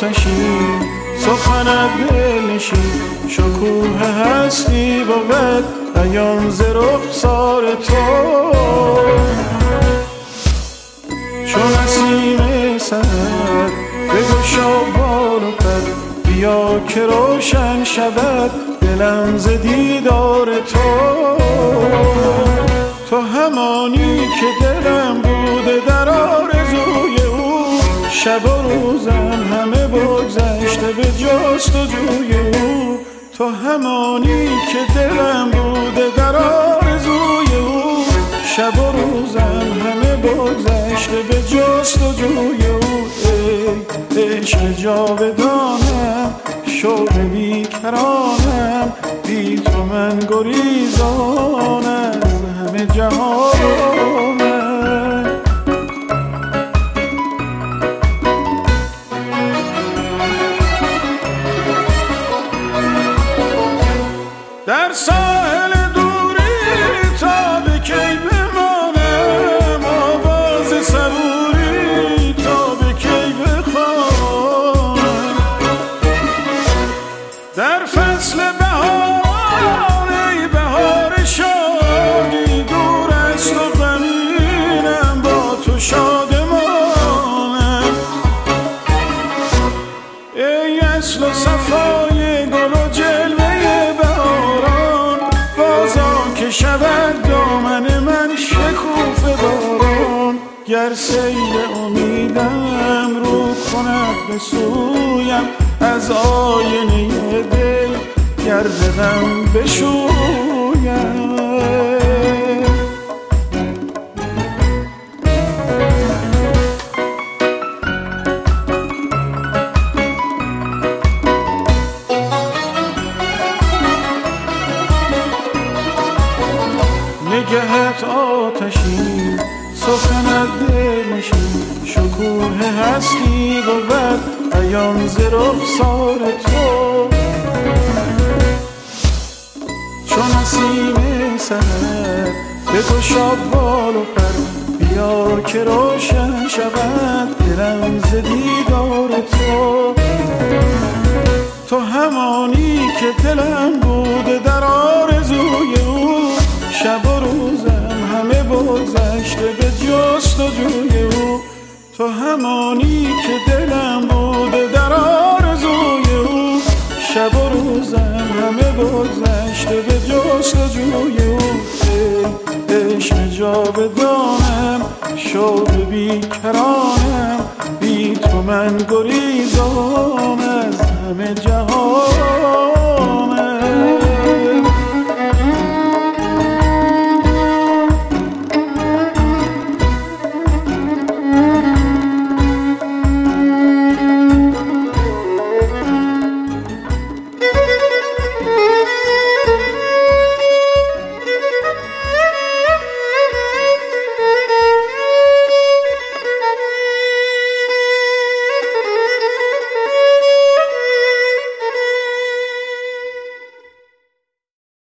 آتشین سخنت دلنشین شکوه هستی بود عیان ز رخسار تو چون نسیم سحر بگشا بال و پر بیا که روشن شود دلم ز دیدار تو همانی که دلم بوده در آرزوی او شب و روزم همه بگذشته به جستجوی او تو همانی که دلم بوده در آرزوی او شب و روزم همه بگذشته به جستجوی او ای عشق جاودانم شوق بیکرانم بی تو من گریزان از همه جهانم در ساحل دوری تا به کی بمانم آواز صبوری تا به کی بخوانم در فصل بهار ای بهار شادی دور است و غمینم با تو شادمانم ای اصل و صفای گل و جلوه بهاران بازا که شود دامن من شکوفه باران گر سیل امیدم رو کند به سویم از آینه دل گرد غم بشویم نگهت آتشین سخنت دلنشین شکوه هستی بود عیان ز رخسار تو چون نسیم سحر بگشا بال و پر بیا که روشن شود دلم ز دیدار تو همانی که دلم بوده در آرزوی او شب و روزم همه بگذشته به جستجوی او تو همانی که دلم بوده در آرزوی او شب و روزم همه بگذشته به جستجوی او ای عشق جاودانم شوق بیکرانم بی تو من گریزان از همه جهان